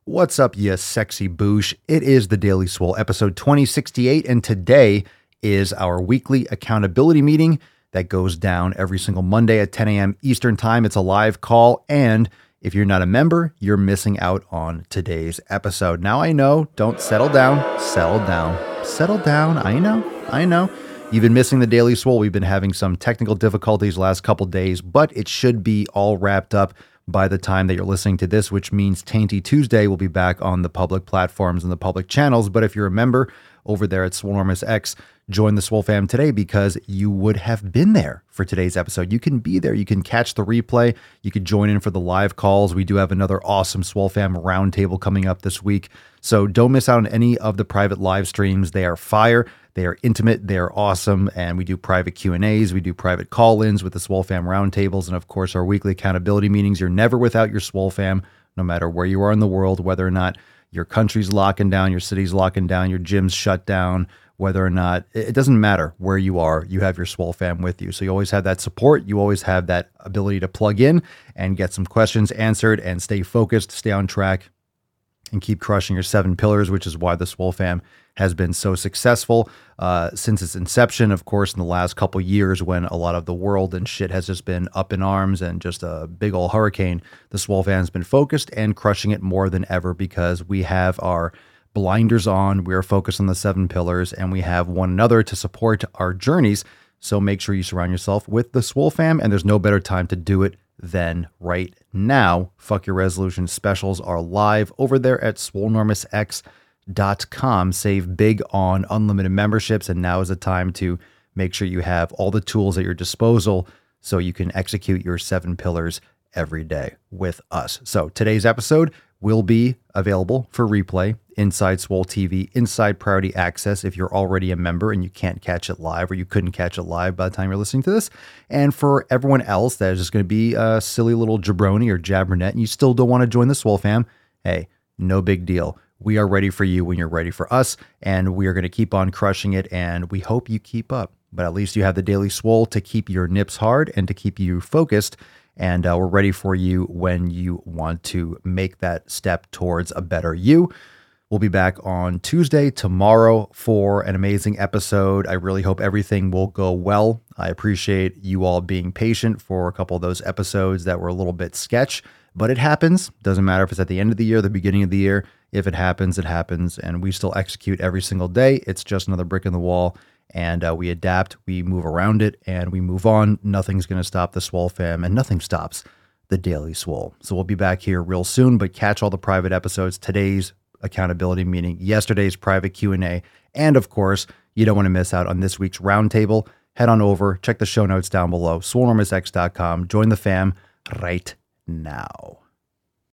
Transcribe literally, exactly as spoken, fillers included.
What's up, you sexy boosh? It is the Daily Swole, episode twenty sixty-eight, and today is our weekly accountability meeting that goes down every single Monday at ten a.m. Eastern Time. It's a live call, and if you're not a member, you're missing out on today's episode. Now, I know, don't settle down, settle down, settle down. I know, I know. You've been missing the Daily Swole. We've been having some technical difficulties the last couple days, but it should be all wrapped up by the time that you're listening to this, which means Tainty Tuesday will be back on the public platforms and the public channels. But if you're a member over there at Swolenormous X, join the Swole fam today because you would have been there for today's episode. You can be there. You can catch the replay. You could join in for the live calls. We do have another awesome Swole fam roundtable coming up this week. So don't miss out on any of the private live streams. They are fire. They are intimate, they are awesome, and we do private Q and A's, we do private call-ins with the Swole Fam roundtables, and of course our weekly accountability meetings. You're never without your Swole Fam, no matter where you are in the world, whether or not your country's locking down, your city's locking down, your gym's shut down, whether or not, it doesn't matter where you are, you have your Swole Fam with you. So you always have that support, you always have that ability to plug in and get some questions answered and stay focused, stay on track, and keep crushing your seven pillars, which is why the Swole Fam has been so successful uh, since its inception. Of course, in the last couple years when a lot of the world and shit has just been up in arms and just a big old hurricane, the Swole Fam has been focused and crushing it more than ever because we have our blinders on, we are focused on the seven pillars, and we have one another to support our journeys. So make sure you surround yourself with the Swole Fam, and there's no better time to do it than right now. Fuck Your Resolution specials are live over there at swolenormous x dot com. Save big on unlimited memberships, and now is the time to make sure you have all the tools at your disposal so you can execute your seven pillars every day with us. So today's episode will be available for replay inside Swole T V, inside Priority Access if you're already a member and you can't catch it live, or you couldn't catch it live by the time you're listening to this. And for everyone else that is just going to be a silly little jabroni or jabbernet and you still don't want to join the Swole Fam, hey, no big deal. We are ready for you when you're ready for us, and we are going to keep on crushing it, and we hope you keep up. But at least you have the Daily Swole to keep your nips hard and to keep you focused, and uh, we're ready for you when you want to make that step towards a better you. We'll be back on Tuesday, tomorrow, for an amazing episode. I really hope everything will go well. I appreciate you all being patient for a couple of those episodes that were a little bit sketch, but it happens. Doesn't matter if it's at the end of the year, the beginning of the year. If it happens, it happens, and we still execute every single day. It's just another brick in the wall, and uh, we adapt, we move around it, and we move on. Nothing's going to stop the Swole Fam, and nothing stops the Daily Swole. So we'll be back here real soon, but catch all the private episodes, today's accountability meeting, yesterday's private Q and A, and of course, you don't want to miss out on this week's roundtable. Head on over, check the show notes down below, swolenormous x dot com. Join the fam right now.